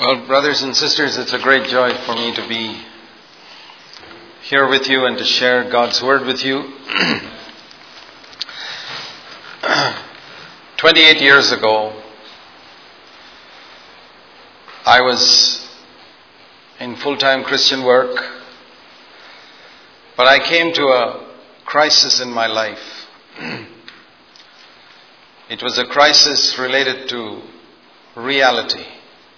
Well, brothers and sisters, it's a great joy for me to be here with you and to share God's Word with you. 28 years ago, I was in full-time Christian work, but I came to a crisis in my life. It was a crisis related to reality.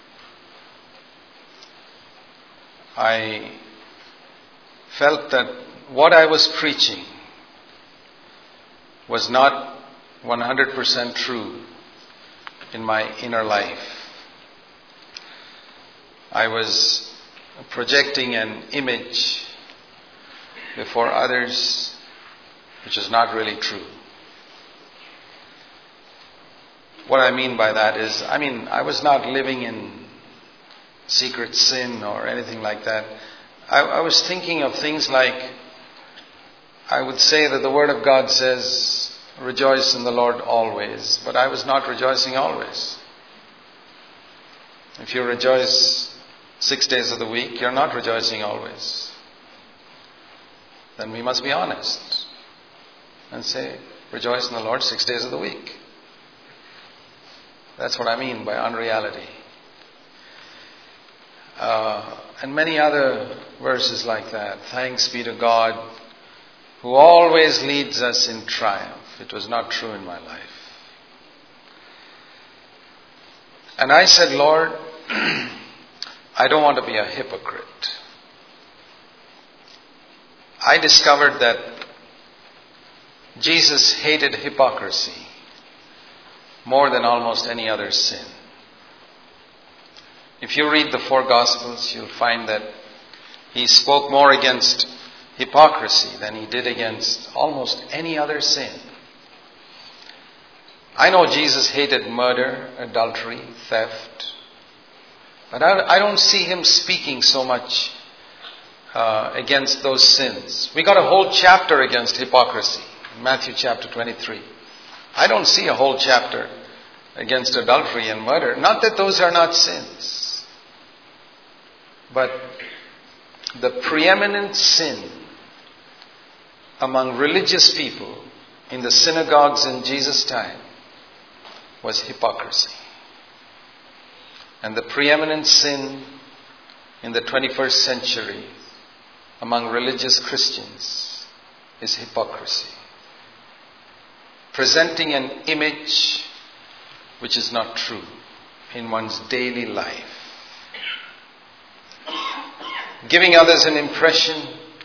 I felt that what I was preaching was not 100% true in my inner life. I was projecting an image before others which is not really true. What I mean by that is, I was not living in secret sin or anything like that. I was thinking of things like, I would say that the Word of God says, rejoice in the Lord always, but I was not rejoicing always. If you rejoice 6 days of the week, you're not rejoicing always. Then we must be honest and say, rejoice in the Lord 6 days of the week. That's what I mean by unreality. And many other verses like that. Thanks be to God who always leads us in triumph. It was not true in my life. And I said, Lord, I don't want to be a hypocrite. I discovered that Jesus hated hypocrisy more than almost any other sin. If you read the four Gospels, you'll find that he spoke more against hypocrisy than he did against almost any other sin. I know Jesus hated murder, adultery, theft, but I don't see him speaking so much against those sins. We got a whole chapter against hypocrisy, Matthew chapter 23. I don't see a whole chapter against adultery and murder. Not that those are not sins. But the preeminent sin among religious people in the synagogues in Jesus' time was hypocrisy. And the preeminent sin in the 21st century among religious Christians is hypocrisy. Presenting an image which is not true in one's daily life. Giving others an impression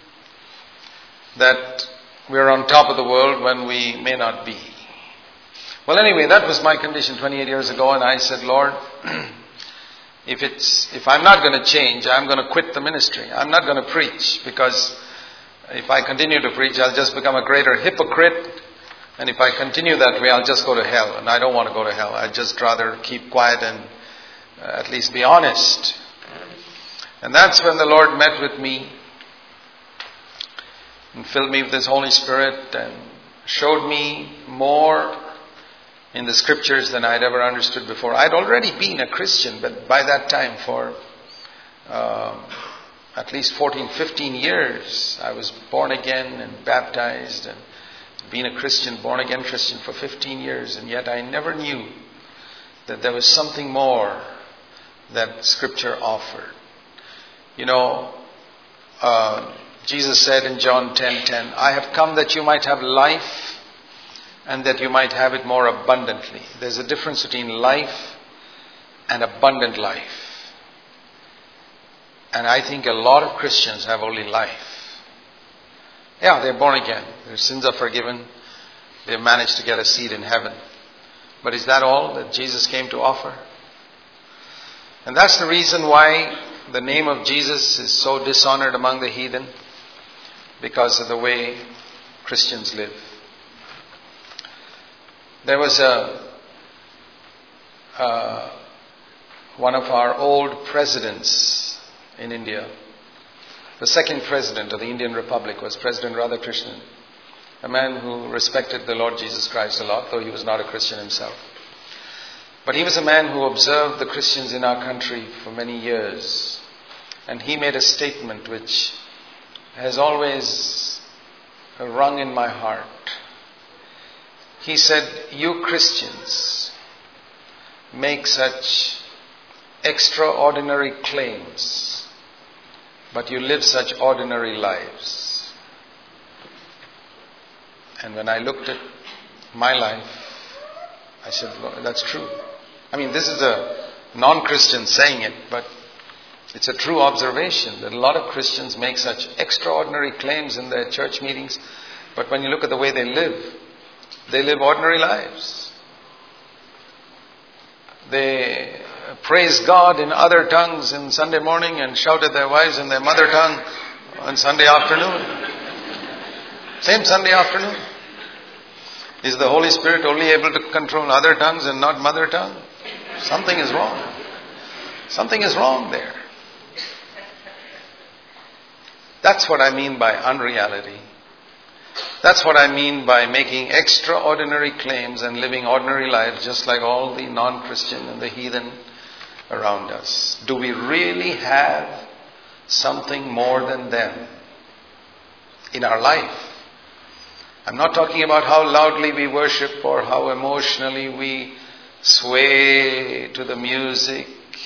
that we're on top of the world when we may not be. Well, anyway, that was my condition 28 years ago, and I said, Lord, if I'm not going to change, I'm going to quit the ministry. I'm not going to preach, because if I continue to preach, I'll just become a greater hypocrite. And if I continue that way, I'll just go to hell. And I don't want to go to hell. I'd just rather keep quiet and at least be honest. And that's when the Lord met with me and filled me with His Holy Spirit and showed me more in the Scriptures than I'd ever understood before. I'd already been a Christian, but by that time for at least 14, 15 years, I was born again and baptized and been a Christian, born again Christian for 15 years, and yet I never knew that there was something more that Scripture offered. You know, Jesus said in John 10:10, I have come that you might have life and that you might have it more abundantly. There's a difference between life and abundant life. And I think a lot of Christians have only life. Yeah, they're born again. Their sins are forgiven. They've managed to get a seat in heaven. But is that all that Jesus came to offer? And that's the reason why the name of Jesus is so dishonored among the heathen, because of the way Christians live. There was one of our old presidents in India. The second president of the Indian Republic was President Radhakrishnan, a man who respected the Lord Jesus Christ a lot, though he was not a Christian himself. But he was a man who observed the Christians in our country for many years. And he made a statement which has always rung in my heart. He said, "You Christians make such extraordinary claims, but you live such ordinary lives." And when I looked at my life, I said, "Lord, that's true." I mean, this is a non-Christian saying it, but it's a true observation that a lot of Christians make such extraordinary claims in their church meetings, but when you look at the way they live ordinary lives. They praise God in other tongues in Sunday morning and shout at their wives in their mother tongue on Sunday afternoon. Same Sunday afternoon. Is the Holy Spirit only able to control other tongues and not mother tongue? Something is wrong. Something is wrong there. That's what I mean by unreality. That's what I mean by making extraordinary claims and living ordinary lives just like all the non-Christian and the heathen around us. Do we really have something more than them in our life? I'm not talking about how loudly we worship or how emotionally we sway to the music.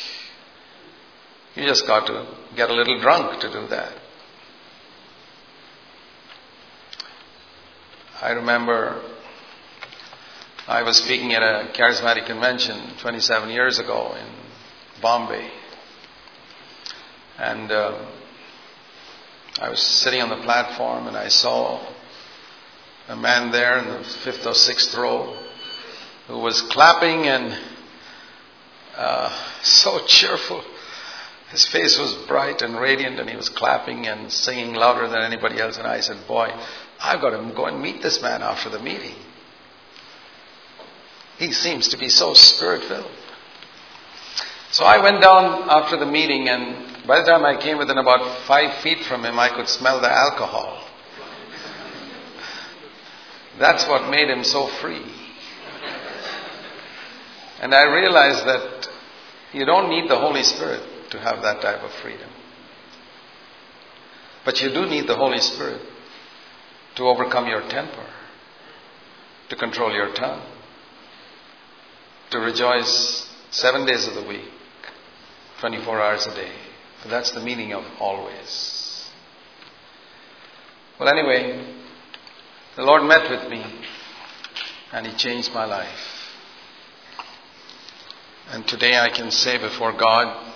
You just got to get a little drunk to do that. I remember I was speaking at a charismatic convention 27 years ago in Bombay. And I was sitting on the platform and I saw a man there in the 5th or 6th row who was clapping and so cheerful. His face was bright and radiant and he was clapping and singing louder than anybody else. And I said, "Boy, I've got to go and meet this man after the meeting. He seems to be so spirit-filled." So I went down after the meeting, and by the time I came within about 5 feet from him, I could smell the alcohol. That's what made him so free. And I realized that you don't need the Holy Spirit to have that type of freedom. But you do need the Holy Spirit to overcome your temper, to control your tongue, to rejoice 7 days of the week, 24 hours a day. For that's the meaning of always. Well, anyway, the Lord met with me and He changed my life. And today I can say before God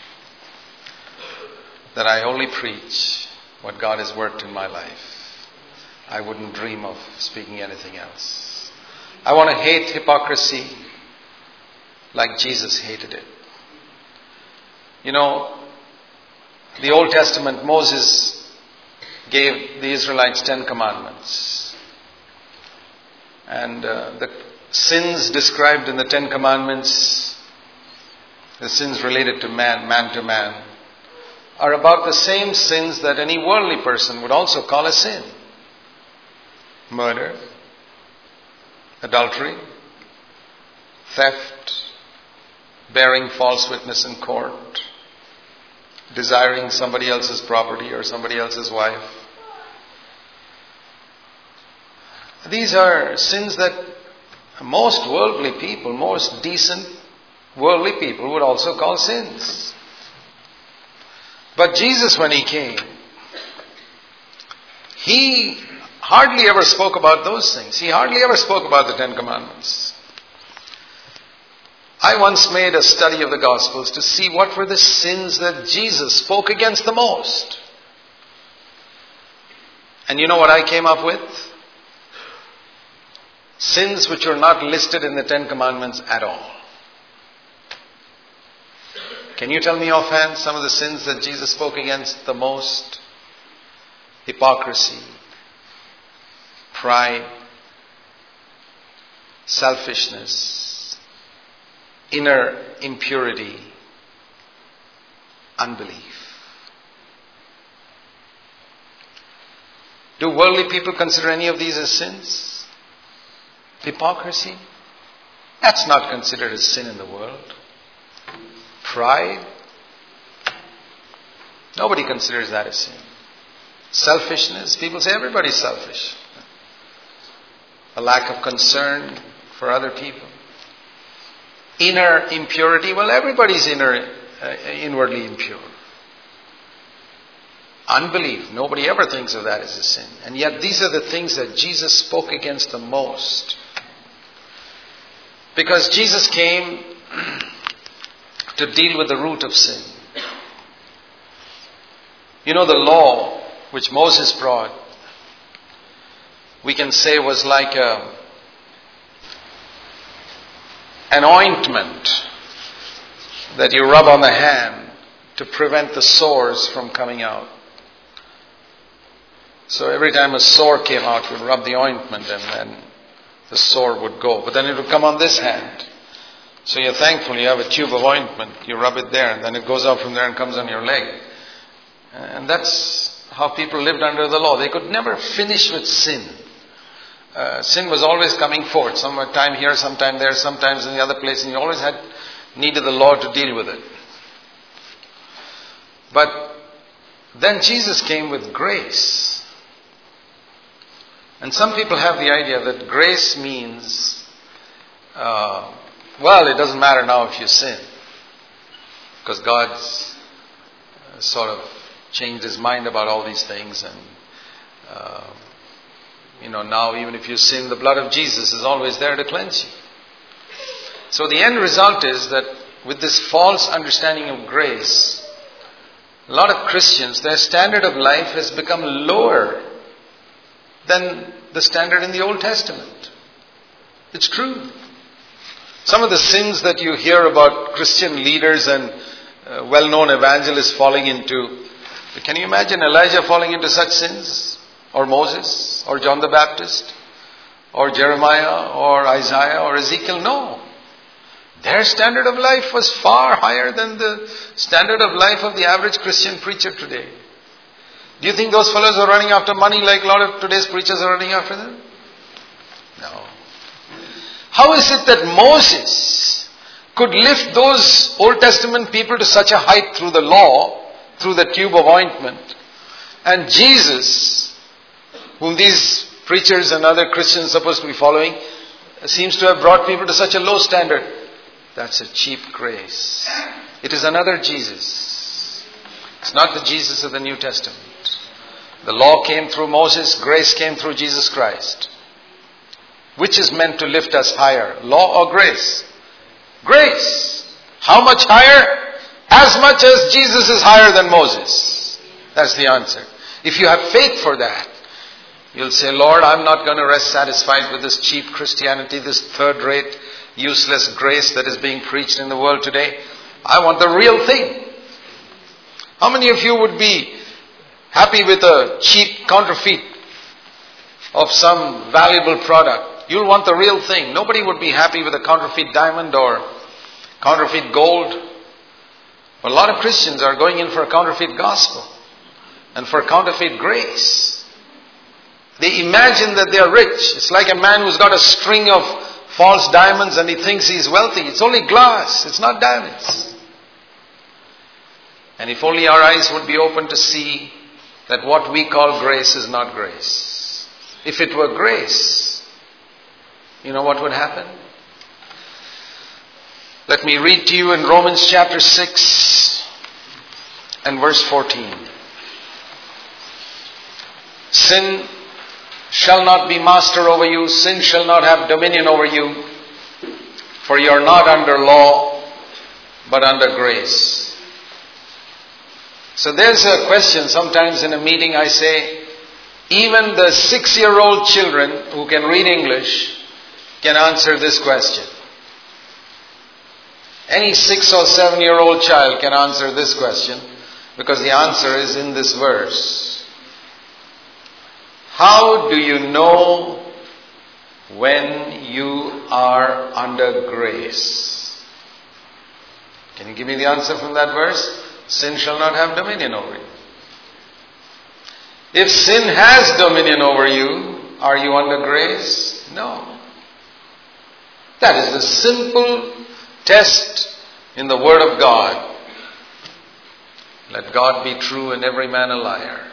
that I only preach what God has worked in my life. I wouldn't dream of speaking anything else. I want to hate hypocrisy like Jesus hated it. You know, the Old Testament, Moses gave the Israelites 10 commandments. And the sins described in the 10 commandments, the sins related to man to man, are about the same sins that any worldly person would also call a sin. Murder, adultery, theft, bearing false witness in court, desiring somebody else's property or somebody else's wife. These are sins that most worldly people, most decent worldly people would also call sins. But Jesus, when He came, He hardly ever spoke about those things. He hardly ever spoke about the 10 Commandments. I once made a study of the Gospels to see what were the sins that Jesus spoke against the most. And you know what I came up with? Sins which are not listed in the 10 Commandments at all. Can you tell me offhand some of the sins that Jesus spoke against the most? Hypocrisy, pride, selfishness, inner impurity, unbelief. Do worldly people consider any of these as sins? Hypocrisy, That's not considered a sin in the world. Pride, nobody considers that a sin. Selfishness, people say everybody's selfish. A lack of concern for other people. Inner impurity, well, everybody's inwardly impure. Unbelief, nobody ever thinks of that as a sin. And yet these are the things that Jesus spoke against the most. Because Jesus came to deal with the root of sin. You know, the law which Moses brought, we can say was like an ointment that you rub on the hand to prevent the sores from coming out. So every time a sore came out, you'd rub the ointment and then the sore would go. But then it would come on this hand. So you're thankful you have a tube of ointment. You rub it there and then it goes out from there and comes on your leg. And that's how people lived under the law. They could never finish with sin. Sin was always coming forth. Sometime here, sometime there, sometimes in the other place. And you always needed the law to deal with it. But then Jesus came with grace. And some people have the idea that grace means, well, it doesn't matter now if you sin. Because God's sort of changed His mind about all these things. And, now even if you sin, the blood of Jesus is always there to cleanse you. So the end result is that with this false understanding of grace, a lot of Christians, their standard of life has become lower than the standard in the Old Testament. It's true. Some of the sins that you hear about Christian leaders and well-known evangelists falling into, can you imagine Elijah falling into such sins? Or Moses? Or John the Baptist? Or Jeremiah? Or Isaiah? Or Ezekiel? No. Their standard of life was far higher than the standard of life of the average Christian preacher today. Do you think those fellows are running after money like a lot of today's preachers are running after them? No. How is it that Moses could lift those Old Testament people to such a height through the law, through the tube of ointment, and Jesus, whom these preachers and other Christians are supposed to be following, seems to have brought people to such a low standard? That's a cheap grace. It is another Jesus. It's not the Jesus of the New Testament. The law came through Moses, grace came through Jesus Christ. Which is meant to lift us higher, law or grace? Grace. How much higher? As much as Jesus is higher than Moses. That's the answer. If you have faith for that, you'll say, Lord, I'm not going to rest satisfied with this cheap Christianity, this third-rate, useless grace that is being preached in the world today. I want the real thing. How many of you would be happy with a cheap counterfeit of some valuable product? You'll want the real thing. Nobody would be happy with a counterfeit diamond or counterfeit gold. But a lot of Christians are going in for a counterfeit gospel and for counterfeit grace. They imagine that they are rich. It's like a man who's got a string of false diamonds and he thinks he's wealthy. It's only glass. It's not diamonds. And if only our eyes would be open to see that what we call grace is not grace. If it were grace, you know what would happen? Let me read to you in Romans chapter 6 and verse 14. Sin shall not be master over you. Sin shall not have dominion over you. For you are not under law, but under grace. So there's a question. Sometimes in a meeting I say, even the 6-year-old children who can read English can answer this question. Any 6 or 7-year-old child can answer this question because the answer is in this verse. How do you know when you are under grace? Can you give me the answer from that verse? Sin shall not have dominion over you. If sin has dominion over you, are you under grace? No. That is the simple test in the Word of God. Let God be true and every man a liar.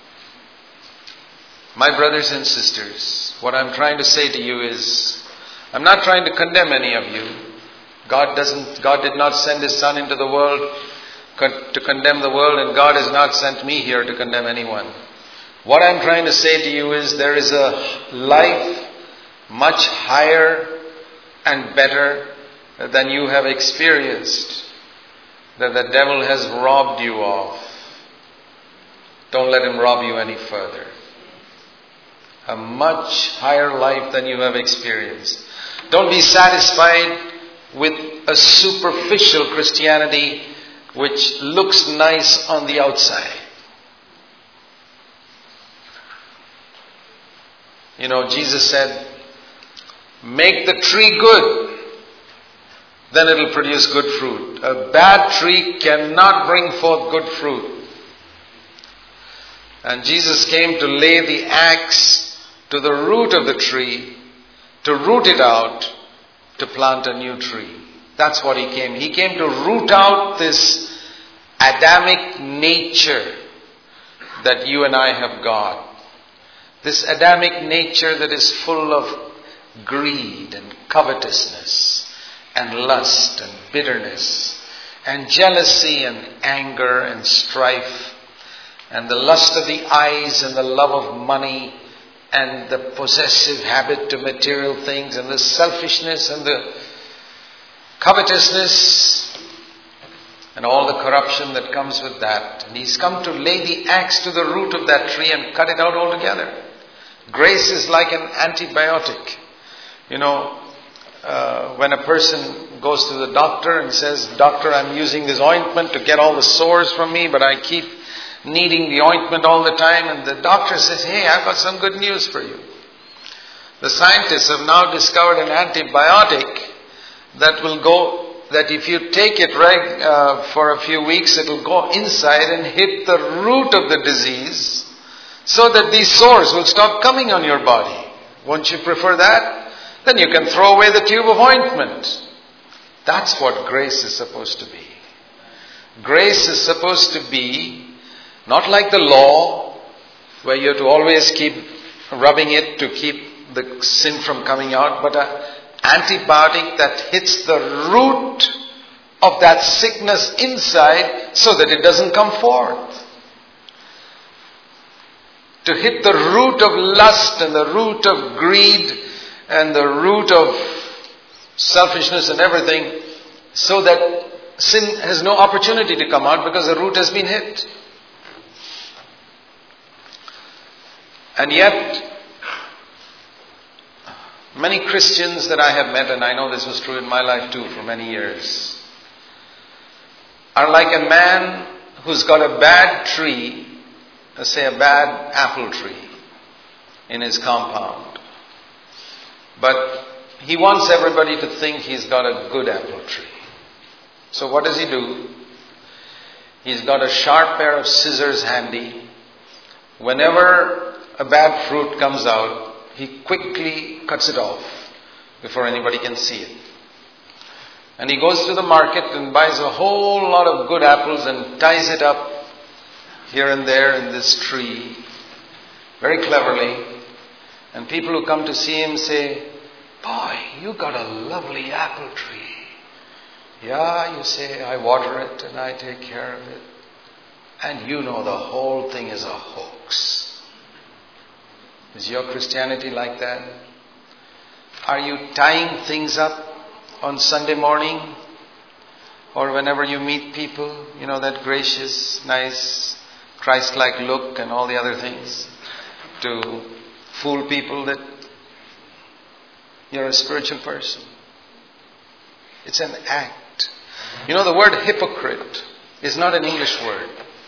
My brothers and sisters, what I'm trying to say to you is, I'm not trying to condemn any of you. God did not send His Son into the world to condemn the world, and God has not sent me here to condemn anyone. What I'm trying to say to you is there is a life much higher and better than you have experienced, that the devil has robbed you of. Don't let him rob you any further. A much higher life than you have experienced. Don't be satisfied with a superficial Christianity which looks nice on the outside. You know, Jesus said, make the tree good, then it will produce good fruit. A bad tree cannot bring forth good fruit. And Jesus came to lay the axe to the root of the tree, to root it out, to plant a new tree. That's what He came. He came to root out this Adamic nature that you and I have got. This Adamic nature that is full of greed and covetousness and lust and bitterness and jealousy and anger and strife and the lust of the eyes and the love of money and the possessive habit to material things and the selfishness and the covetousness and all the corruption that comes with that. And He's come to lay the axe to the root of that tree and cut it out altogether. Grace is like an antibiotic. You know, when a person goes to the doctor and says, Doctor, I'm using this ointment to get all the sores from me, but I keep needing the ointment all the time. And the doctor says, hey, I've got some good news for you. The scientists have now discovered an antibiotic that if you take it for a few weeks, it will go inside and hit the root of the disease so that these sores will stop coming on your body. Won't you prefer that? Then you can throw away the tube of ointment. That's what grace is supposed to be. Grace is supposed to be not like the law, where you have to always keep rubbing it to keep the sin from coming out, but an antibiotic that hits the root of that sickness inside so that it doesn't come forth. To hit the root of lust and the root of greed and the root of selfishness and everything, so that sin has no opportunity to come out because the root has been hit. And yet, many Christians that I have met, and I know this was true in my life too for many years, are like a man who's got a bad tree, let's say a bad apple tree in his compound. But he wants everybody to think he's got a good apple tree. So what does he do? He's got a sharp pair of scissors handy. Whenever a bad fruit comes out, he quickly cuts it off before anybody can see it. And he goes to the market and buys a whole lot of good apples and ties it up here and there in this tree very cleverly. And people who come to see him say, boy, you got a lovely apple tree. Yeah, you say, I water it and I take care of it. And you know the whole thing is a hoax. Is your Christianity like that? Are you tying things up on Sunday morning? Or whenever you meet people, you know, that gracious, nice, Christ-like look and all the other things, to fool people that you're a spiritual person. It's an act. You know, the word hypocrite is not an English word.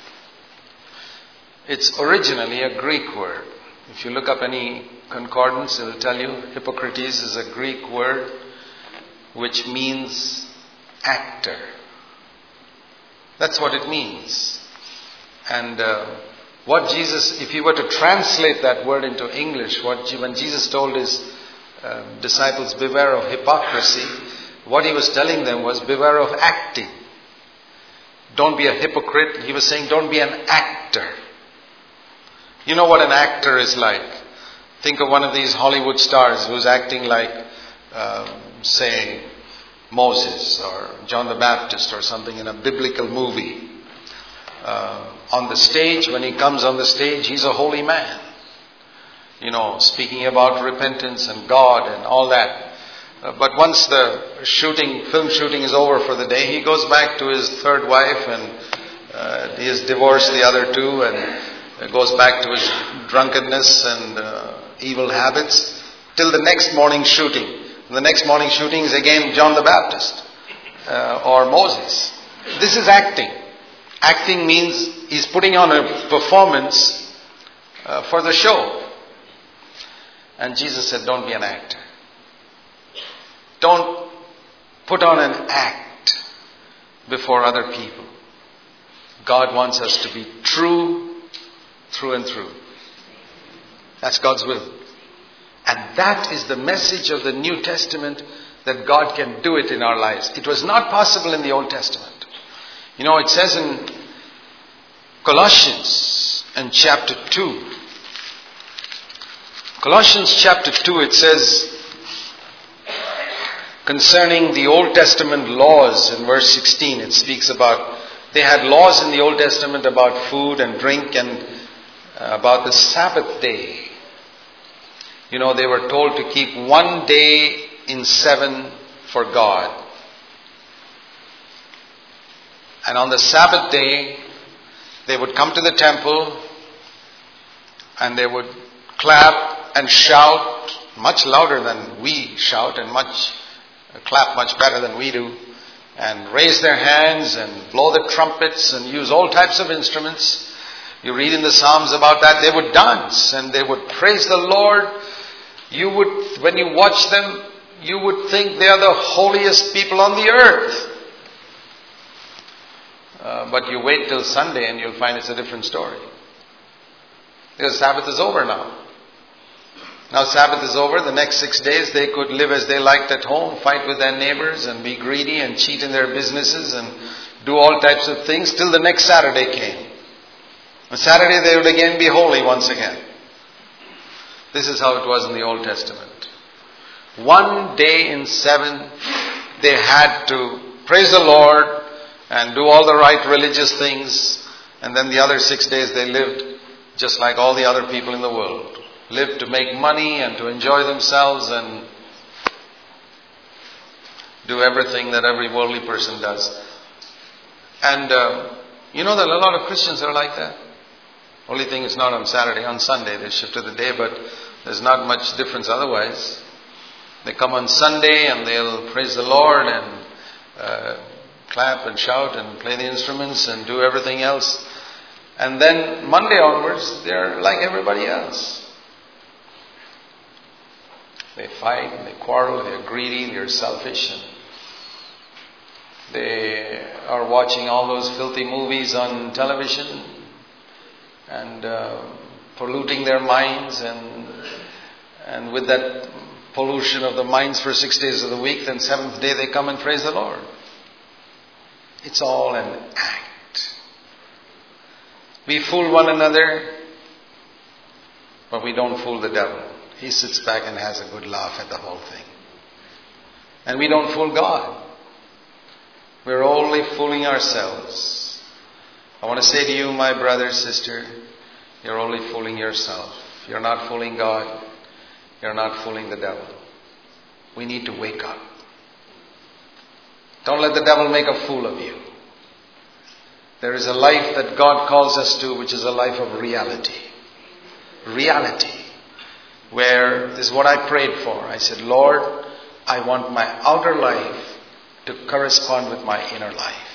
It's originally a Greek word. If you look up any concordance, it will tell you Hippocrates is a Greek word which means actor. That's what it means. And what Jesus, if you were to translate that word into English, when Jesus told his disciples, beware of hypocrisy, what he was telling them was beware of acting. Don't be a hypocrite. He was saying don't be an actor. You know what an actor is like. Think of one of these Hollywood stars who's acting like, say, Moses or John the Baptist or something in a biblical movie. On the stage, when he comes on the stage, he's a holy man. You know, speaking about repentance and God and all that. But once the film shooting is over for the day, he goes back to his third wife and he has divorced the other two and goes back to his drunkenness and evil habits till the next morning shooting. And the next morning shooting is again John the Baptist or Moses. This is acting. Acting means he's putting on a performance for the show. And Jesus said, don't be an actor. Don't put on an act before other people. God wants us to be true through and through. That's God's will. And that is the message of the New Testament, that God can do it in our lives. It was not possible in the Old Testament. You know, it says in Colossians in chapter 2. Colossians chapter 2, it says concerning the Old Testament laws in verse 16, it speaks about, they had laws in the Old Testament about food and drink and about the Sabbath day. You know, they were told to keep 1 day in 7 for God. And on the Sabbath day, they would come to the temple and they would clap and shout much louder than we shout and clap much better than we do, and raise their hands and blow the trumpets and use all types of instruments. You read in the Psalms about that. They would dance and they would praise the Lord. When you watch them, you would think they are the holiest people on the earth. But you wait till Sunday and you'll find it's a different story. Because Sabbath is over now. Now Sabbath is over. The next 6 days they could live as they liked at home, fight with their neighbors and be greedy and cheat in their businesses and do all types of things till the next Saturday came. On Saturday they would again be holy once again. This is how it was in the Old Testament. 1 day in 7 they had to praise the Lord and do all the right religious things, and then the other 6 days they lived just like all the other people in the world. Lived to make money and to enjoy themselves and do everything that every worldly person does. And you know that a lot of Christians are like that. Only thing is not on Saturday, on Sunday they shifted the day, but there's not much difference otherwise. They come on Sunday and they'll praise the Lord and clap and shout and play the instruments and do everything else. And then Monday onwards, they're like everybody else. They fight and they quarrel, they're greedy, they're selfish, and they are watching all those filthy movies on television and polluting their minds, and with that pollution of the minds for 6 days of the week, then 7th day they come and praise the Lord. It's all an act. We fool one another, but we don't fool the devil. He sits back and has a good laugh at the whole thing. And we don't fool God. We're only fooling ourselves. I want to say to you, my brother, sister, you're only fooling yourself. You're not fooling God. You're not fooling the devil. We need to wake up. Don't let the devil make a fool of you. There is a life that God calls us to, which is a life of reality. Reality. Where this is what I prayed for. I said, Lord, I want my outer life to correspond with my inner life.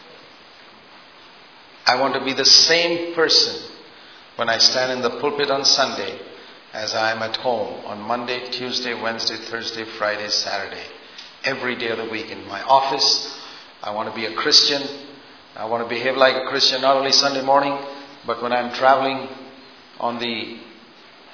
I want to be the same person when I stand in the pulpit on Sunday as I am at home on Monday, Tuesday, Wednesday, Thursday, Friday, Saturday. Every day of the week in my office. I want to be a Christian. I want to behave like a Christian not only Sunday morning, but when I'm traveling on the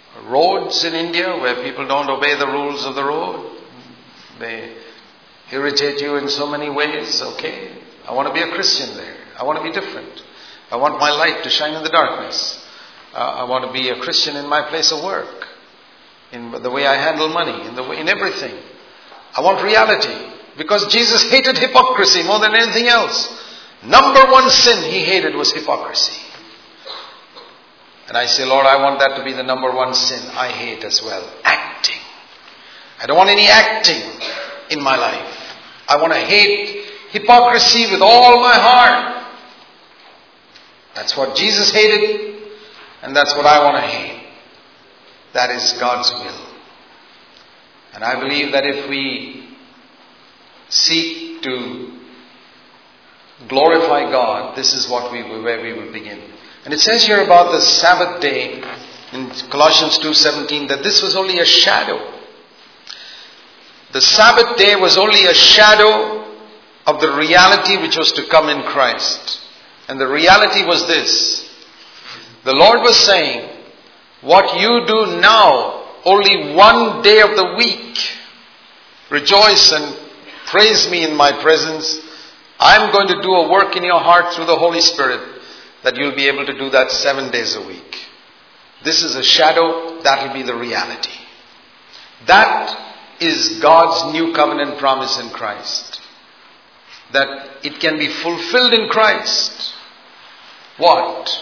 roads in India where people don't obey the rules of the road. They irritate you in so many ways. Okay, I want to be a Christian there. I want to be different. I want my light to shine in the darkness. I want to be a Christian in my place of work, in the way I handle money, in everything. I want reality, because Jesus hated hypocrisy more than anything else. Number one sin he hated was hypocrisy. And I say, Lord, I want that to be the number one sin I hate as well. Acting. I don't want any acting in my life. I want to hate hypocrisy with all my heart. That's what Jesus hated, and that's what I want to hate. That is God's will. And I believe that if we seek to glorify God, this is where we will begin. And it says here about the Sabbath day in Colossians 2:17 that this was only a shadow. The Sabbath day was only a shadow of the reality which was to come in Christ. And the reality was this. The Lord was saying, what you do now, only one day of the week, rejoice and praise me in my presence. I'm going to do a work in your heart through the Holy Spirit that you'll be able to do that 7 days a week. This is a shadow, that will be the reality. That is God's new covenant promise in Christ. That it can be fulfilled in Christ. What?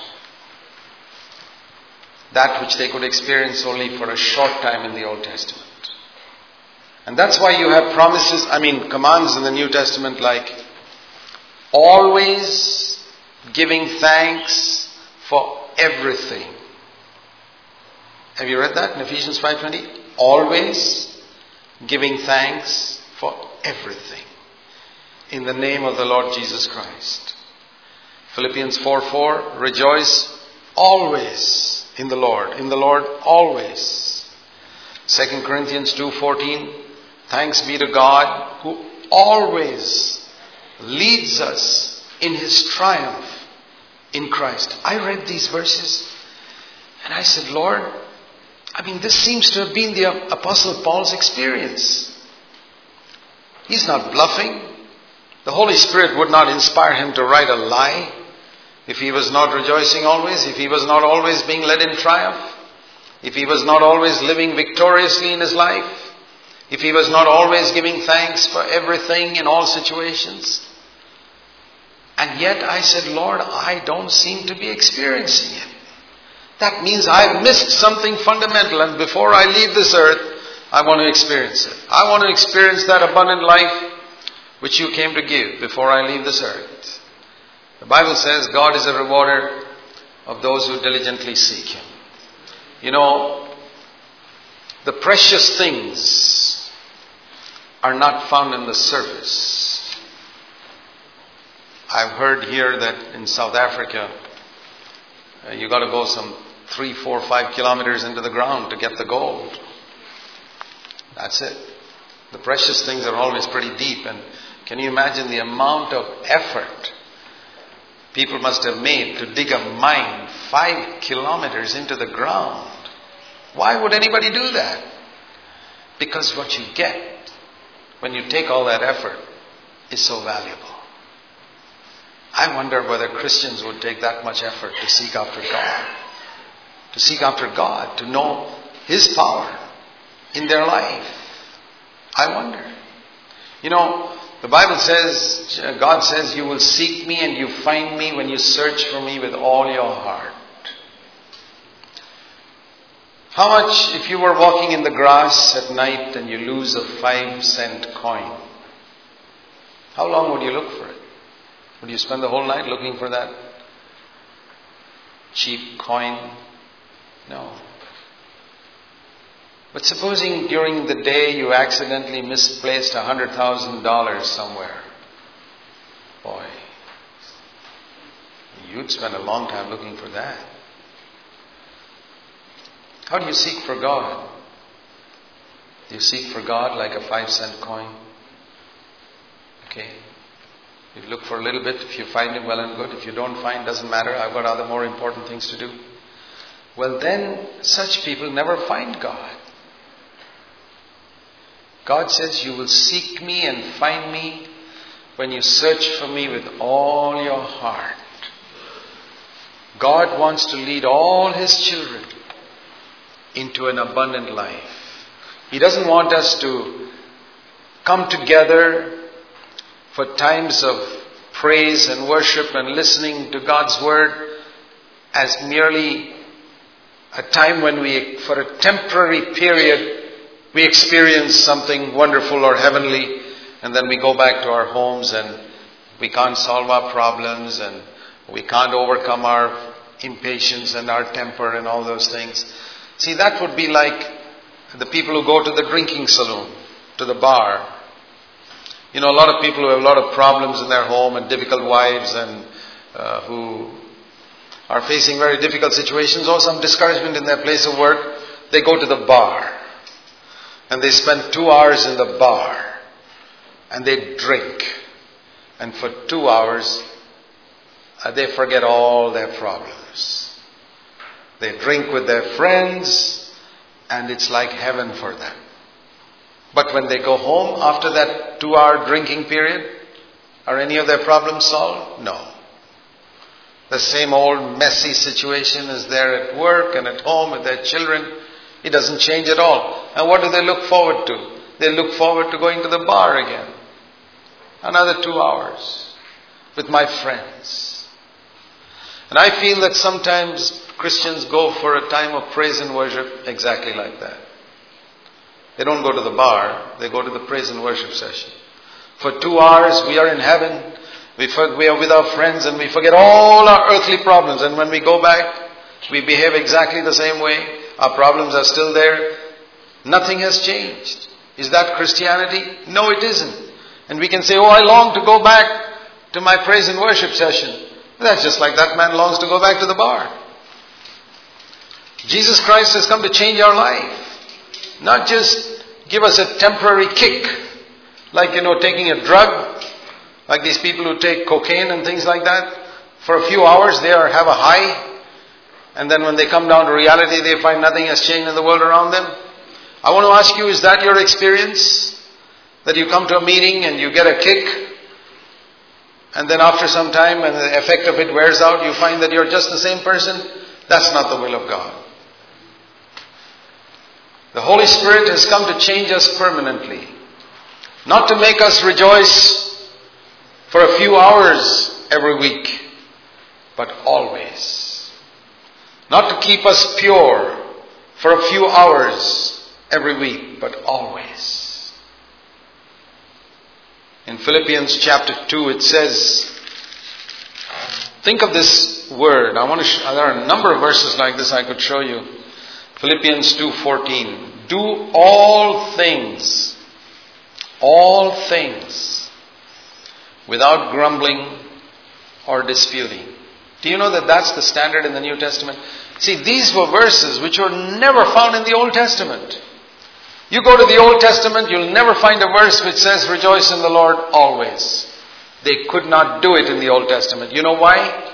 That which they could experience only for a short time in the Old Testament. And that's why you have commands in the New Testament like always giving thanks for everything. Have you read that in Ephesians 5:20? Always giving thanks for everything in the name of the Lord Jesus Christ. Philippians 4:4, rejoice always in the Lord always. 2 Corinthians 2:14, thanks be to God who always leads us in His triumph in Christ. I read these verses and I said, Lord, this seems to have been the Apostle Paul's experience. He's not bluffing. The Holy Spirit would not inspire him to write a lie if he was not rejoicing always, if he was not always being led in triumph, if he was not always living victoriously in his life, if he was not always giving thanks for everything in all situations. And yet I said, Lord, I don't seem to be experiencing it. That means I've missed something fundamental, and before I leave this earth, I want to experience it. I want to experience that abundant life which you came to give before I leave this earth. The Bible says God is a rewarder of those who diligently seek Him. The precious things are not found on the surface. I've heard here that in South Africa, you got to go some 3, 4, 5 kilometers into the ground to get the gold. That's it. The precious things are always pretty deep. And can you imagine the amount of effort people must have made to dig a mine 5 kilometers into the ground? Why would anybody do that? Because what you get when you take all that effort is so valuable. I wonder whether Christians would take that much effort to seek after God. To seek after God, to know His power in their life. I wonder. The Bible says, God says, you will seek me and you find me when you search for me with all your heart. How much if you were walking in the grass at night and you lose a 5-cent coin? How long would you look for it? Would you spend the whole night looking for that cheap coin? No. But supposing during the day you accidentally misplaced $100,000 somewhere. Boy, you'd spend a long time looking for that. How do you seek for God? Do you seek for God like a 5-cent coin? Okay. You look for a little bit. If you find Him, well and good. If you don't find, doesn't matter. I've got other more important things to do. well then such people never find God. God says, you will seek me and find me when you search for me with all your heart. God wants to lead all His children into an abundant life. He doesn't want us to come together for times of praise and worship and listening to God's Word as merely a time when for a temporary period, we experience something wonderful or heavenly, and then we go back to our homes and we can't solve our problems and we can't overcome our impatience and our temper and all those things. See, that would be like the people who go to the drinking saloon, to the bar. You know, a lot of people who have a lot of problems in their home and difficult wives and who are facing very difficult situations or some discouragement in their place of work, they go to the bar. And they spend 2 hours in the bar. And they drink. And for 2 hours, they forget all their problems. They drink with their friends, and it's like heaven for them. But when they go home after that 2-hour drinking period, are any of their problems solved? No. The same old messy situation is there at work and at home with their children. It doesn't change at all. And what do they look forward to? They look forward to going to the bar again. Another 2 hours with my friends. And I feel that sometimes Christians go for a time of praise and worship exactly like that. They don't go to the bar, they go to the praise and worship session. For 2 hours we are in heaven, we are with our friends and we forget all our earthly problems. And when we go back, we behave exactly the same way. Our problems are still there. Nothing has changed. Is that Christianity? No, it isn't. And we can say, oh, I long to go back to my praise and worship session. That's just like that man longs to go back to the bar. Jesus Christ has come to change our life. Not just give us a temporary kick. Like, taking a drug. Like these people who take cocaine and things like that. For a few hours they have a high. And then when they come down to reality, they find nothing has changed in the world around them. I want to ask you, is that your experience? That you come to a meeting and you get a kick, and then after some time, and the effect of it wears out, you find that you're just the same person? That's not the will of God. The Holy Spirit has come to change us permanently. Not to make us rejoice for a few hours every week, but always. Not to keep us pure for a few hours every week, but always. In Philippians chapter 2 it says, think of this word. There are a number of verses like this I could show you. Philippians 2:14. Do all things, without grumbling or disputing. Do you know that that's the standard in the New Testament? See, these were verses which were never found in the Old Testament. You go to the Old Testament, you'll never find a verse which says, rejoice in the Lord always. They could not do it in the Old Testament. You know why?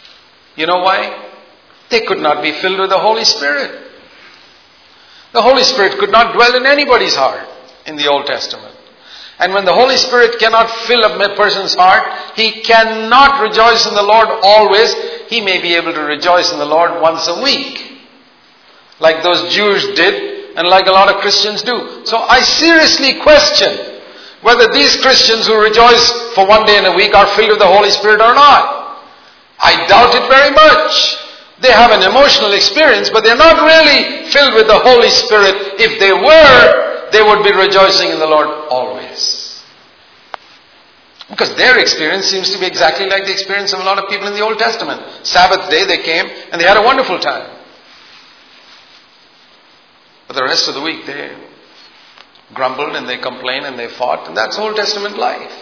They could not be filled with the Holy Spirit. The Holy Spirit could not dwell in anybody's heart in the Old Testament. And when the Holy Spirit cannot fill a person's heart, he cannot rejoice in the Lord always. He may be able to rejoice in the Lord once a week, like those Jews did and like a lot of Christians do. So I seriously question whether these Christians who rejoice for one day in a week are filled with the Holy Spirit or not. I doubt it very much. They have an emotional experience, but they're not really filled with the Holy Spirit. If they were, they would be rejoicing in the Lord always. Because their experience seems to be exactly like the experience of a lot of people in the Old Testament. Sabbath day they came and they had a wonderful time. But the rest of the week they grumbled and they complained and they fought, and that's Old Testament life.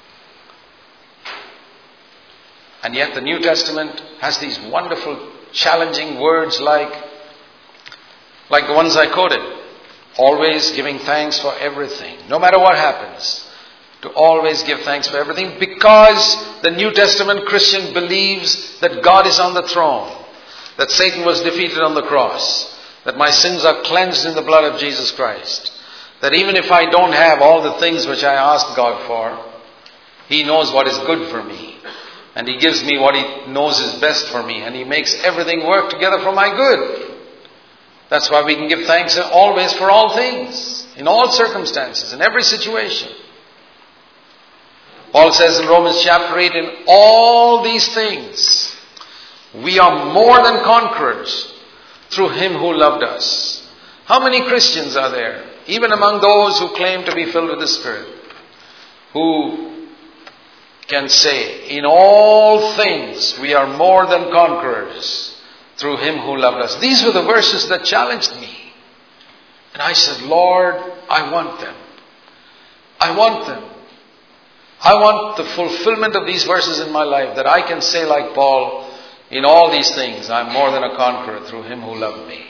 And yet the New Testament has these wonderful, challenging words like the ones I quoted. Always giving thanks for everything. No matter what happens, to always give thanks for everything, because the New Testament Christian believes that God is on the throne. that Satan was defeated on the cross, that my sins are cleansed in the blood of Jesus Christ, that even if I don't have all the things which I ask God for, He knows what is good for me. And He gives me what He knows is best for me. And He makes everything work together for my good. That's why we can give thanks always for all things, in all circumstances, in every situation. Paul says in Romans chapter 8, in all these things, we are more than conquerors through Him who loved us. How many Christians are there, even among those who claim to be filled with the Spirit, who can say, in all things we are more than conquerors through Him who loved us? These were the verses that challenged me. And I said, Lord, I want them. I want them. I want the fulfillment of these verses in my life, that I can say like Paul, in all these things I'm more than a conqueror through Him who loved me.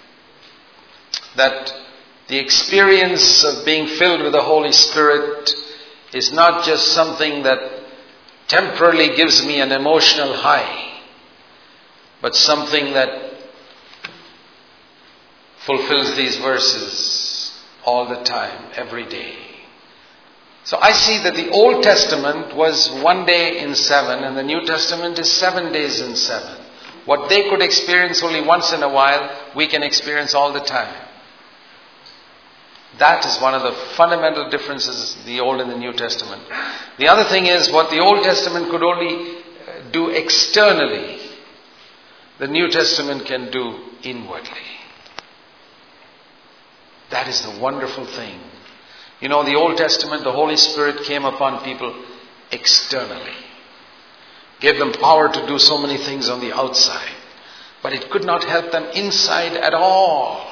That the experience of being filled with the Holy Spirit is not just something that temporarily gives me an emotional high, but something that fulfills these verses all the time, every day. So I see that the Old Testament was 1 day in 7 and the New Testament is 7 days in 7. What they could experience only once in a while, we can experience all the time. That is one of the fundamental differences, the Old and the New Testament. The other thing is, what the Old Testament could only do externally, the New Testament can do inwardly. That is the wonderful thing. You know, the Old Testament, the Holy Spirit came upon people externally. Gave them power to do so many things on the outside. But it could not help them inside at all.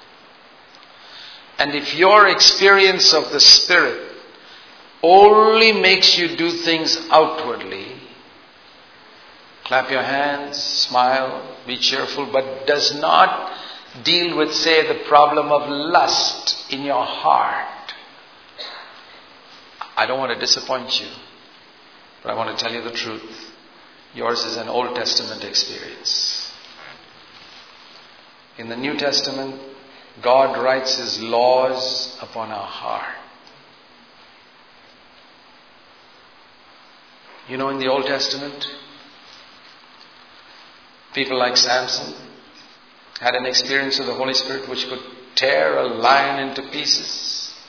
And if your experience of the Spirit only makes you do things outwardly, clap your hands, smile, be cheerful, but does not deal with, say, the problem of lust in your heart, I don't want to disappoint you, but I want to tell you the truth. Yours is an Old Testament experience. In the New Testament, God writes His laws upon our heart. You know, in the Old Testament, people like Samson had an experience of the Holy Spirit which could tear a lion into pieces.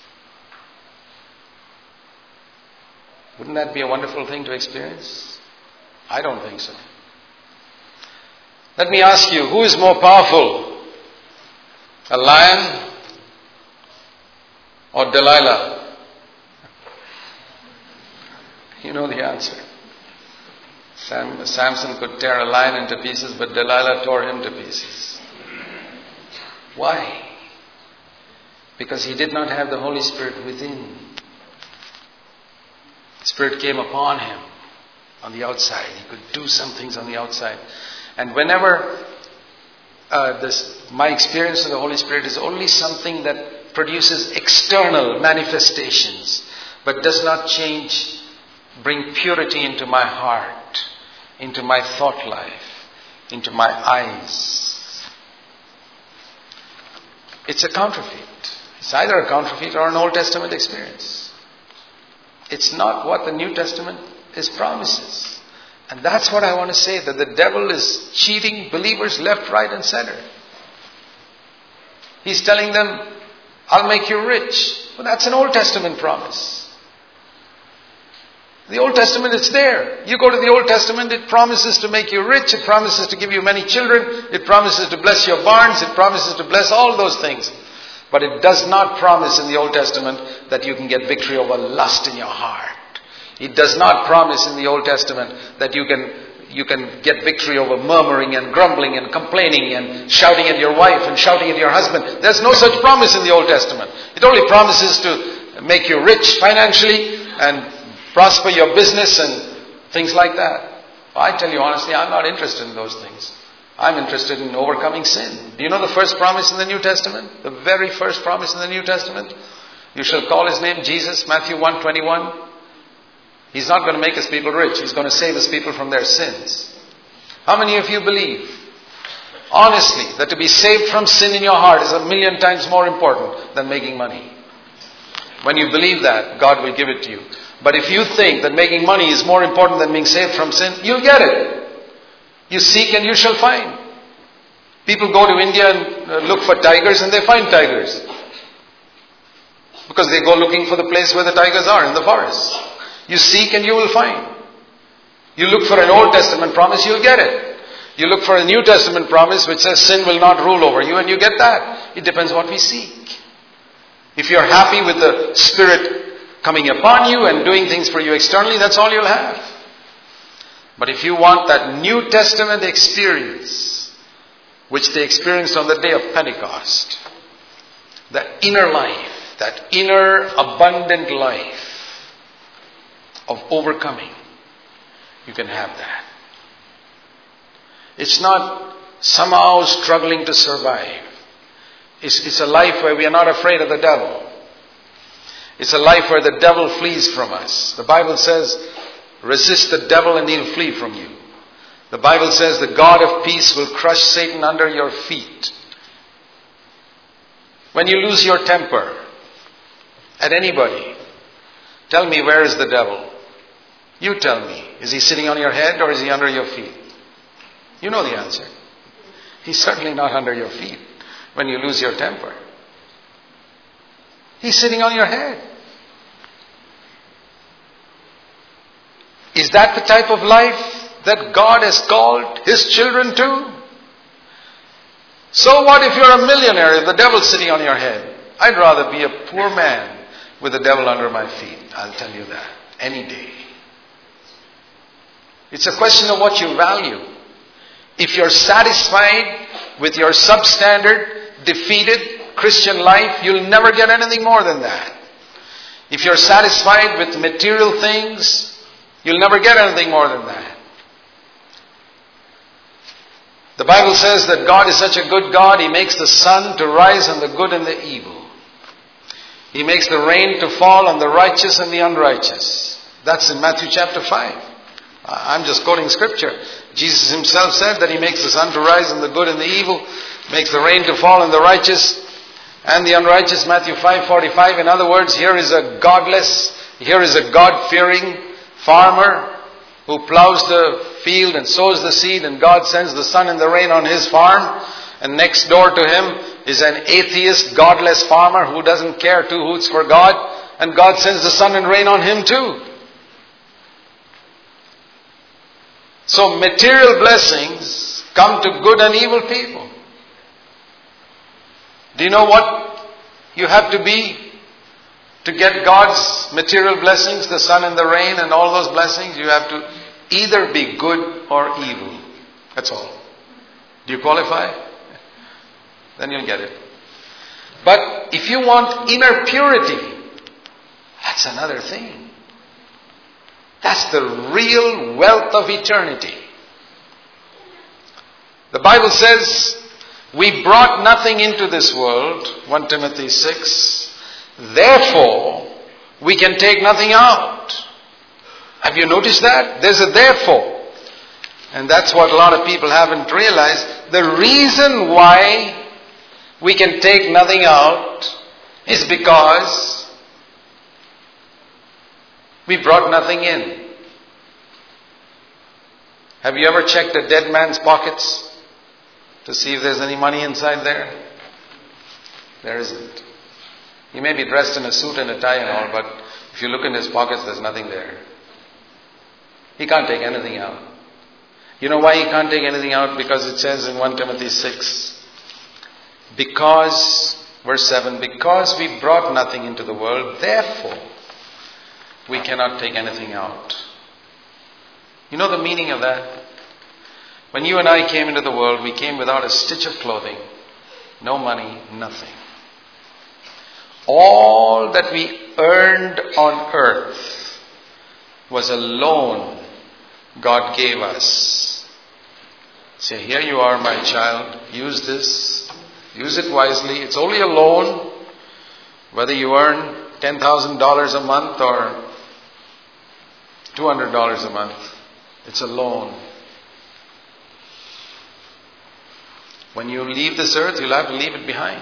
Wouldn't that be a wonderful thing to experience? I don't think so. Let me ask you, who is more powerful? A lion or Delilah? You know the answer. Samson could tear a lion into pieces, but Delilah tore him to pieces. Why? Because he did not have the Holy Spirit within. The Spirit came upon him on the outside. He could do some things on the outside. And whenever my experience of the Holy Spirit is only something that produces external manifestations, but does not bring purity into my heart, into my thought life, into my eyes. It's a counterfeit. It's either a counterfeit or an Old Testament experience. It's not what the New Testament promises. And that's what I want to say, that the devil is cheating believers left, right and center. He's telling them, I'll make you rich. Well, that's an Old Testament promise. The Old Testament, it's there. You go to the Old Testament, it promises to make you rich. It promises to give you many children. It promises to bless your barns. It promises to bless all those things. But it does not promise in the Old Testament that you can get victory over lust in your heart. It does not promise in the Old Testament that you can get victory over murmuring and grumbling and complaining and shouting at your wife and shouting at your husband. There's no such promise in the Old Testament. It only promises to make you rich financially and prosper your business and things like that. I tell you honestly, I'm not interested in those things. I'm interested in overcoming sin. Do you know the first promise in the New Testament? The very first promise in the New Testament? You shall call His name Jesus, Matthew 1:21. He's not going to make His people rich. He's going to save His people from their sins. How many of you believe honestly, that to be saved from sin in your heart is 1,000,000 times more important than making money. When you believe that, God will give it to you. But if you think that making money is more important than being saved from sin, you'll get it. You seek and you shall find. People go to India and look for tigers and they find tigers. Because they go looking for the place where the tigers are, in the forest. You seek and you will find. You look for an Old Testament promise, you'll get it. You look for a New Testament promise which says sin will not rule over you, and you get that. It depends what we seek. If you're happy with the Spirit coming upon you and doing things for you externally, that's all you'll have. But if you want that New Testament experience, which they experienced on the day of Pentecost, that inner life, that inner abundant life of overcoming, you can have that. It's not somehow struggling to survive. It's a life where we are not afraid of the devil. It's a life where the devil flees from us. The Bible says, resist the devil and he'll flee from you. The Bible says the God of peace will crush Satan under your feet. When you lose your temper at anybody, tell me, where is the devil? You tell me. Is he sitting on your head or is he under your feet? You know the answer. He's certainly not under your feet when you lose your temper. He's sitting on your head. Is that the type of life that God has called His children to? So what if you're a millionaire, if the devil's sitting on your head? I'd rather be a poor man with the devil under my feet. I'll tell you that. Any day. It's a question of what you value. If you're satisfied with your substandard, defeated Christian life, you'll never get anything more than that. If you're satisfied with material things, you'll never get anything more than that. The Bible says that God is such a good God, He makes the sun to rise on the good and the evil. He makes the rain to fall on the righteous and the unrighteous. That's in Matthew chapter 5. I'm just quoting scripture. Jesus Himself said that He makes the sun to rise on the good and the evil, makes the rain to fall on the righteous and the unrighteous. Matthew 5:45. In other words, here is a God-fearing farmer who plows the field and sows the seed, and God sends the sun and the rain on his farm. And next door to him is an atheist, godless farmer who doesn't care two hoots for God, and God sends the sun and rain on him too. So material blessings come to good and evil people. Do you know what you have to be to get God's material blessings, the sun and the rain and all those blessings? You have to either be good or evil. That's all. Do you qualify? Then you'll get it. But if you want inner purity, that's another thing. That's the real wealth of eternity. The Bible says, we brought nothing into this world, 1 Timothy 6. Therefore, we can take nothing out. Have you noticed that? There's a therefore. And that's what a lot of people haven't realized. The reason why we can take nothing out is because we brought nothing in. Have you ever checked a dead man's pockets to see if there's any money inside there? There isn't. He may be dressed in a suit and a tie and all, but if you look in his pockets, there's nothing there. He can't take anything out. You know why he can't take anything out? Because it says in 1 Timothy 6, verse 7, because we brought nothing into the world, therefore we cannot take anything out. You know the meaning of that? When you and I came into the world, we came without a stitch of clothing, no money, nothing. All that we earned on earth was a loan God gave us. Say, here you are, my child. Use this. Use it wisely. It's only a loan. Whether you earn $10,000 a month or $200 a month, it's a loan. When you leave this earth, you'll have to leave it behind.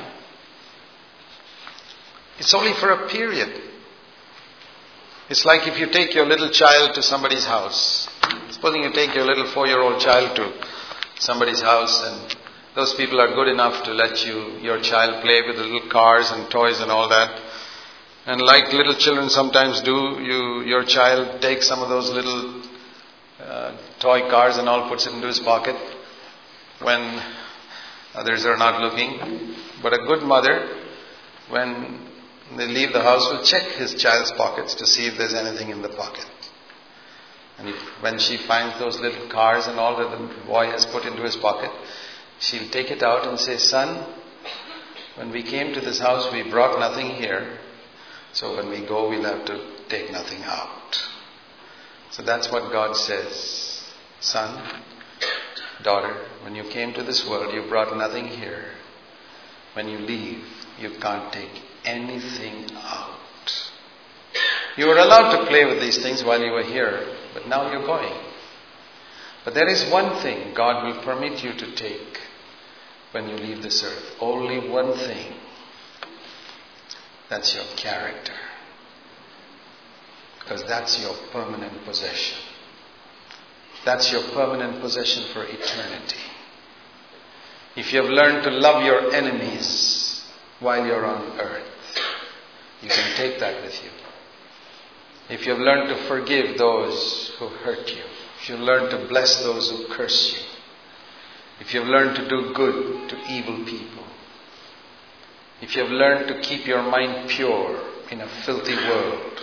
It's only for a period. It's like if you take your little child to somebody's house. Supposing you take your little 4-year-old child to somebody's house, and those people are good enough to let your child play with the little cars and toys and all that. And like little children sometimes do, your child takes some of those little toy cars and all, puts it into his pocket when others are not looking. But a good mother, when they leave the house, will check his child's pockets to see if there's anything in the pocket. And when she finds those little cars and all that the boy has put into his pocket, she'll take it out and say, "Son, when we came to this house, we brought nothing here. So when we go, we'll have to take nothing out." So that's what God says. Son, daughter, when you came to this world, you brought nothing here. When you leave, you can't take anything out. You were allowed to play with these things while you were here, but now you're going. But there is one thing God will permit you to take when you leave this earth. Only one thing. That's your character. Because that's your permanent possession. That's your permanent possession for eternity. If you have learned to love your enemies while you're on earth, you can take that with you. If you have learned to forgive those who hurt you, if you have learned to bless those who curse you, if you have learned to do good to evil people, if you have learned to keep your mind pure in a filthy world,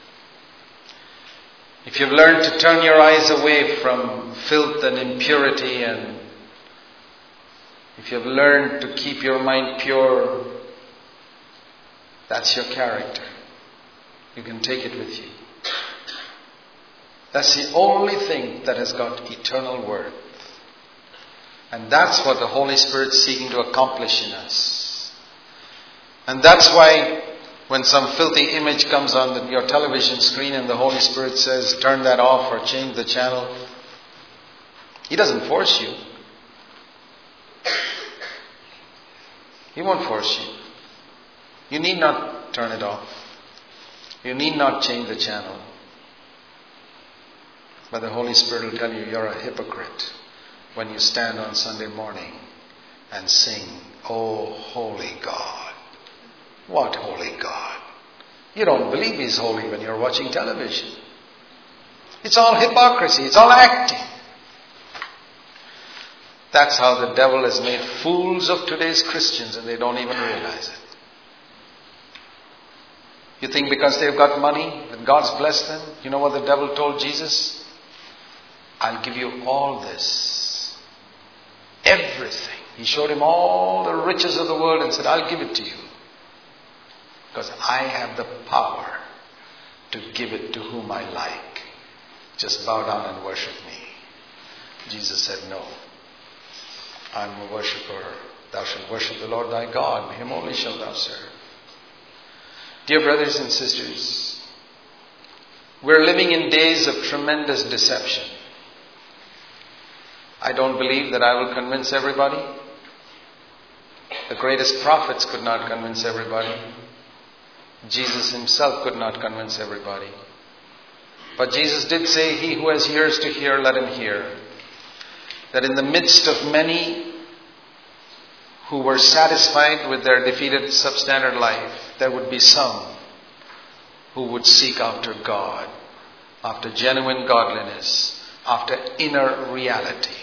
if you have learned to turn your eyes away from filth and impurity, and if you have learned to keep your mind pure, that's your character. You can take it with you. That's the only thing that has got eternal worth. And that's what the Holy Spirit's seeking to accomplish in us. And that's why when some filthy image comes on your television screen and the Holy Spirit says, turn that off or change the channel, He doesn't force you. He won't force you. You need not turn it off. You need not change the channel. But the Holy Spirit will tell you you're a hypocrite when you stand on Sunday morning and sing, "Oh, holy God." What holy God? You don't believe He's holy when you're watching television. It's all hypocrisy. It's all acting. That's how the devil has made fools of today's Christians, and they don't even realize it. You think because they've got money that God's blessed them? You know what the devil told Jesus? I'll give you all this. Everything. He showed him all the riches of the world and said, I'll give it to you. Because I have the power to give it to whom I like. Just bow down and worship me. Jesus said, no. I'm a worshipper. Thou shalt worship the Lord thy God. Him only shalt thou serve. Dear brothers and sisters, we're living in days of tremendous deception. I don't believe that I will convince everybody. The greatest prophets could not convince everybody. Jesus Himself could not convince everybody. But Jesus did say, he who has ears to hear, let him hear. That in the midst of many who were satisfied with their defeated substandard life, there would be some who would seek after God, after genuine godliness, after inner reality.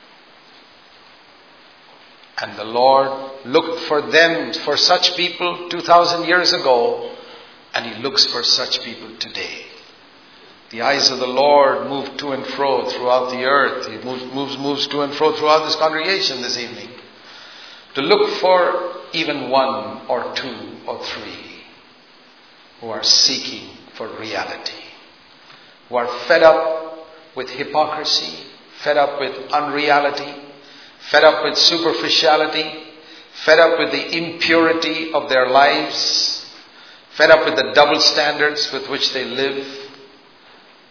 And the Lord looked for them, for such people 2,000 years ago, and He looks for such people today. The eyes of the Lord move to and fro throughout the earth. He moves to and fro throughout this congregation this evening, to look for even one or two or three who are seeking for reality, who are fed up with hypocrisy, fed up with unreality, fed up with superficiality, fed up with the impurity of their lives, fed up with the double standards with which they live,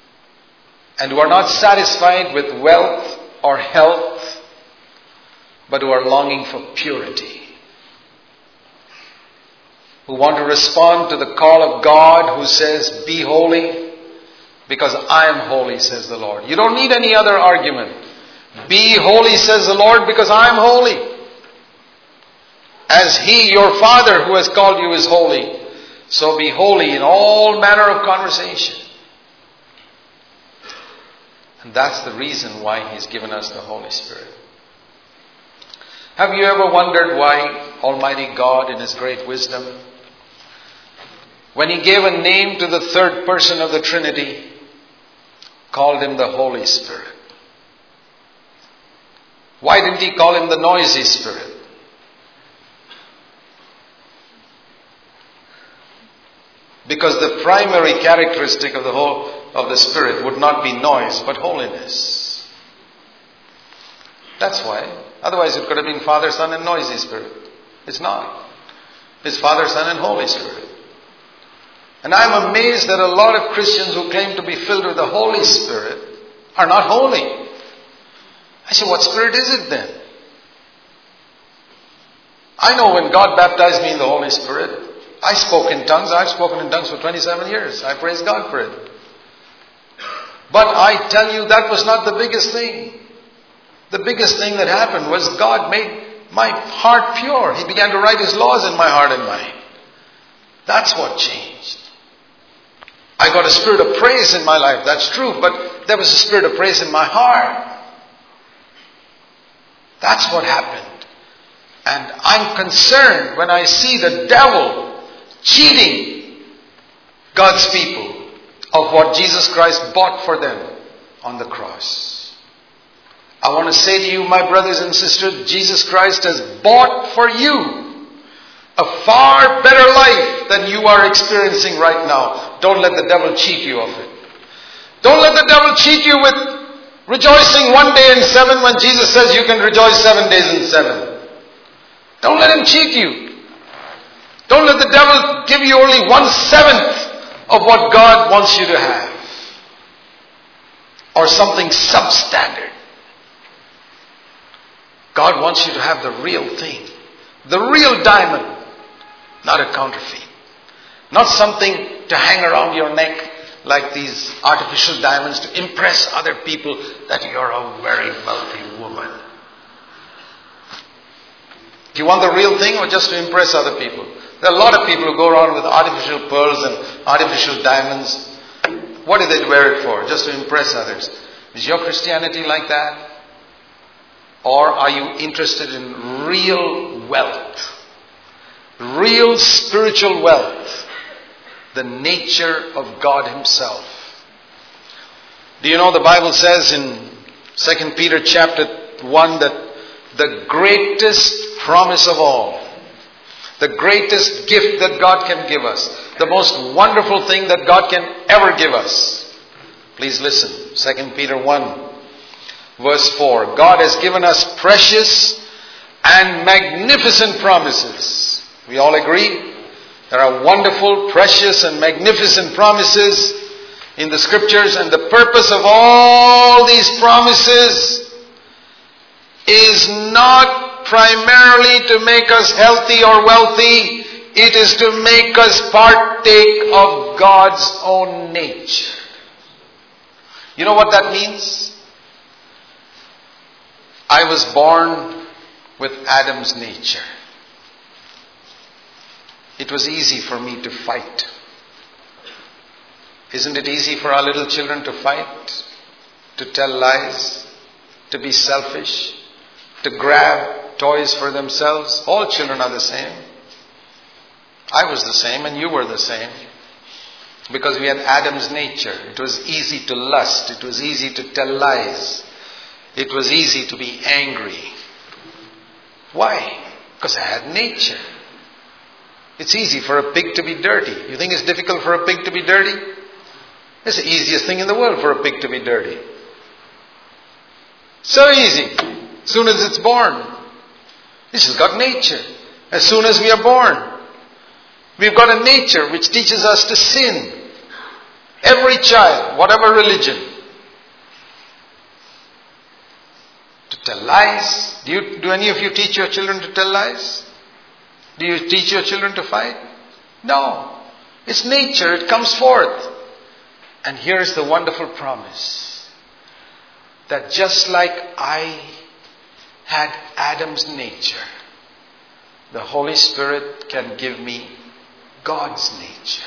and who are not satisfied with wealth or health, but who are longing for purity. Who want to respond to the call of God who says, be holy because I am holy, says the Lord. You don't need any other argument. Be holy, says the Lord, because I am holy. As He, your Father, who has called you is holy, so be holy in all manner of conversation. And that's the reason why He's given us the Holy Spirit. Have you ever wondered why Almighty God, in His great wisdom, when He gave a name to the third person of the Trinity, called Him the Holy Spirit? Why didn't He call Him the noisy Spirit? Because the primary characteristic of the Spirit would not be noise, but holiness. That's why. Otherwise it could have been Father, Son, and noisy Spirit. It's not. It's Father, Son, and Holy Spirit. And I'm amazed that a lot of Christians who claim to be filled with the Holy Spirit are not holy. I say, what Spirit is it then? I know when God baptized me in the Holy Spirit, I spoke in tongues. I've spoken in tongues for 27 years. I praise God for it. But I tell you, that was not the biggest thing. The biggest thing that happened was God made my heart pure. He began to write His laws in my heart and mind. That's what changed. I got a spirit of praise in my life. That's true. But there was a spirit of praise in my heart. That's what happened. And I'm concerned when I see the devil cheating God's people of what Jesus Christ bought for them on the cross. I want to say to you, my brothers and sisters, Jesus Christ has bought for you a far better life than you are experiencing right now. Don't let the devil cheat you of it. Don't let the devil cheat you with rejoicing one day in 7 when Jesus says you can rejoice 7 days in 7. Don't let him cheat you. Don't let the devil give you only 1/7 of what God wants you to have. Or something substandard. God wants you to have the real thing. The real diamond. Not a counterfeit. Not something to hang around your neck like these artificial diamonds to impress other people that you're a very wealthy woman. Do you want the real thing or just to impress other people? There are a lot of people who go around with artificial pearls and artificial diamonds. What do they wear it for? Just to impress others. Is your Christianity like that? Or are you interested in real wealth? Real spiritual wealth. The nature of God Himself. Do you know the Bible says in 2 Peter chapter 1 that the greatest promise of all, the greatest gift that God can give us, the most wonderful thing that God can ever give us. Please listen. 2 Peter 1 verse 4. God has given us precious and magnificent promises. We all agree? There are wonderful, precious and magnificent promises in the scriptures, and the purpose of all these promises is not primarily to make us healthy or wealthy. It is to make us partake of God's own nature. You know what that means? I was born with Adam's nature. It was easy for me to fight. Isn't it easy for our little children to fight? To tell lies? To be selfish? To grab toys for themselves? All children are the same. I was the same and you were the same. Because we had Adam's nature. It was easy to lust. It was easy to tell lies. It was easy to be angry. Why? Because I had nature. It's easy for a pig to be dirty. You think it's difficult for a pig to be dirty? It's the easiest thing in the world for a pig to be dirty. So easy. As soon as it's born. This has got nature. As soon as we are born. We've got a nature which teaches us to sin. Every child, whatever religion, to tell lies. Do any of you teach your children to tell lies? Do you teach your children to fight? No. It's nature. It comes forth. And here's the wonderful promise. That just like I had Adam's nature, the Holy Spirit can give me God's nature.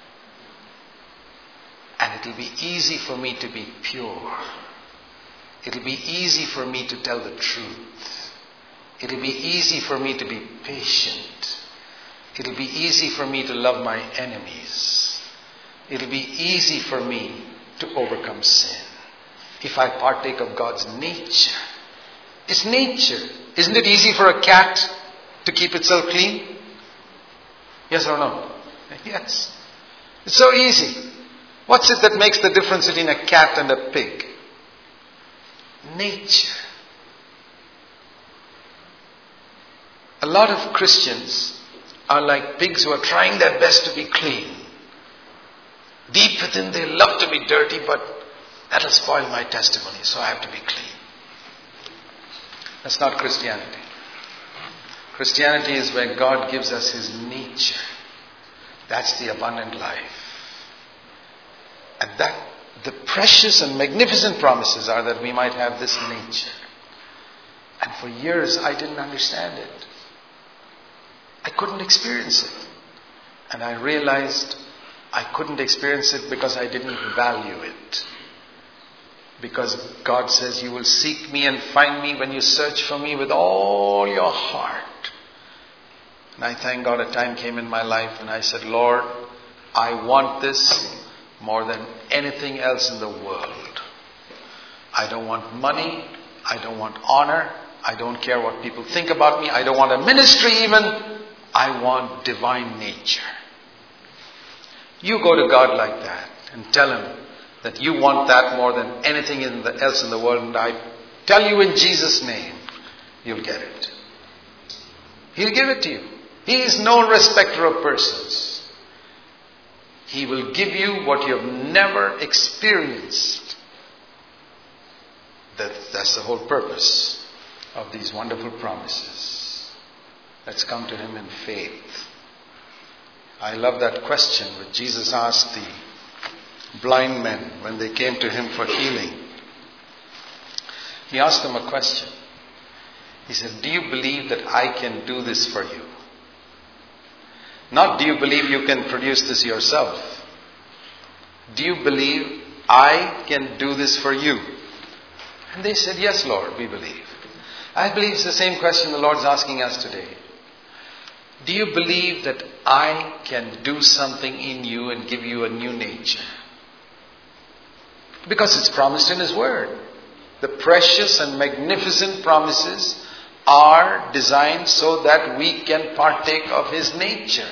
And it'll be easy for me to be pure. It'll be easy for me to tell the truth. It'll be easy for me to be patient. It'll be easy for me to love my enemies. It'll be easy for me to overcome sin if I partake of God's nature. It's nature. Isn't it easy for a cat to keep itself clean? Yes or no? Yes. It's so easy. What's it that makes the difference between a cat and a pig? Nature. A lot of Christians are like pigs who are trying their best to be clean. Deep within they love to be dirty, but that'll spoil my testimony, so I have to be clean. That's not Christianity. Christianity is where God gives us His nature. That's the abundant life. And that the precious and magnificent promises are that we might have this nature. And for years I didn't understand it. I couldn't experience it. And I realized I couldn't experience it because I didn't value it. Because God says, you will seek me and find me when you search for me with all your heart. And I thank God a time came in my life and I said, Lord, I want this more than anything else in the world. I don't want money. I don't want honor. I don't care what people think about me. I don't want a ministry even. I want divine nature. You go to God like that and tell Him that you want that more than anything else in the world. And I tell you in Jesus' name, you'll get it. He'll give it to you. He is no respecter of persons. He will give you what you have never experienced. That's the whole purpose of these wonderful promises. Let's come to Him in faith. I love that question which Jesus asked the blind men when they came to Him for healing. He asked them a question. He said, do you believe that I can do this for you? Not do you believe you can produce this yourself? Do you believe I can do this for you? And they said, yes, Lord, we believe. I believe it's the same question the Lord's asking us today. Do you believe that I can do something in you and give you a new nature? Because it's promised in His Word. The precious and magnificent promises are designed so that we can partake of His nature.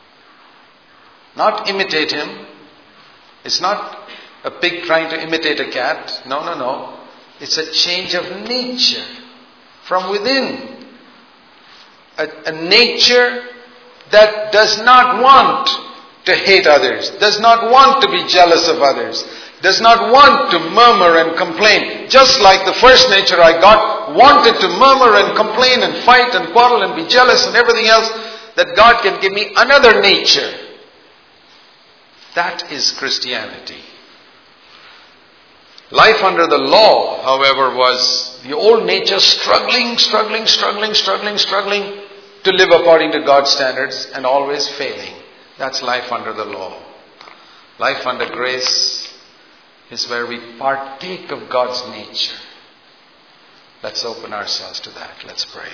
Not imitate Him. It's not a pig trying to imitate a cat. No. It's a change of nature from within. A nature that does not want to hate others, does not want to be jealous of others, does not want to murmur and complain. Just like the first nature I got wanted to murmur and complain and fight and quarrel and be jealous and everything else, that God can give me another nature. That is Christianity. Life under the law, however, was the old nature struggling to live according to God's standards and always failing. That's life under the law. Life under grace is where we partake of God's nature. Let's open ourselves to that. Let's pray.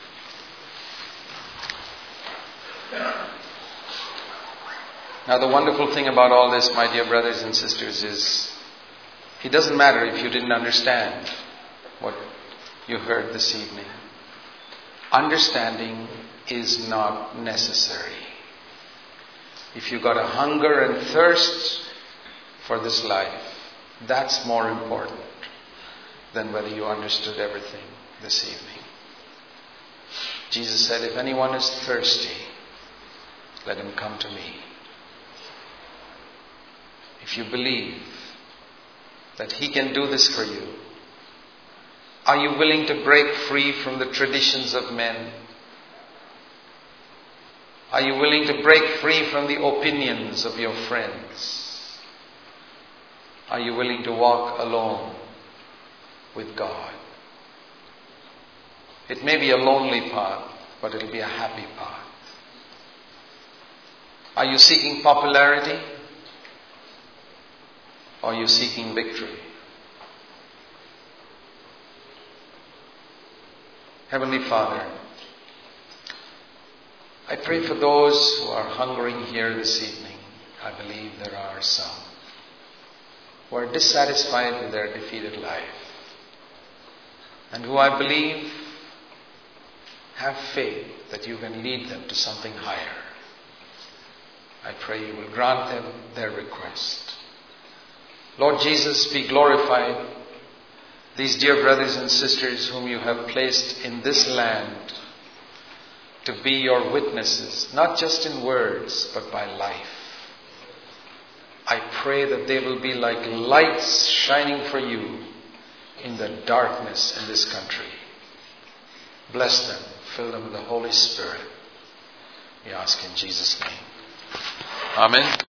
Now, the wonderful thing about all this, my dear brothers and sisters, is it doesn't matter if you didn't understand what you heard this evening. Understanding is not necessary. If you got a hunger and thirst for this life, that's more important than whether you understood everything this evening. Jesus said, if anyone is thirsty, let him come to me. If you believe that He can do this for you, Are you willing to break free from the traditions of men? Are you willing to break free from the opinions of your friends? Are you willing to walk alone with God? It may be a lonely path, but it'll be a happy path. Are you seeking popularity? Or are you seeking victory? Heavenly Father, I pray for those who are hungering here this evening. I believe there are some who are dissatisfied with their defeated life, and who I believe have faith that you can lead them to something higher. I pray you will grant them their request. Lord Jesus, be glorified. These dear brothers and sisters whom you have placed in this land to be your witnesses, not just in words, but by life. I pray that they will be like lights shining for you in the darkness in this country. Bless them, fill them with the Holy Spirit. We ask in Jesus' name. Amen.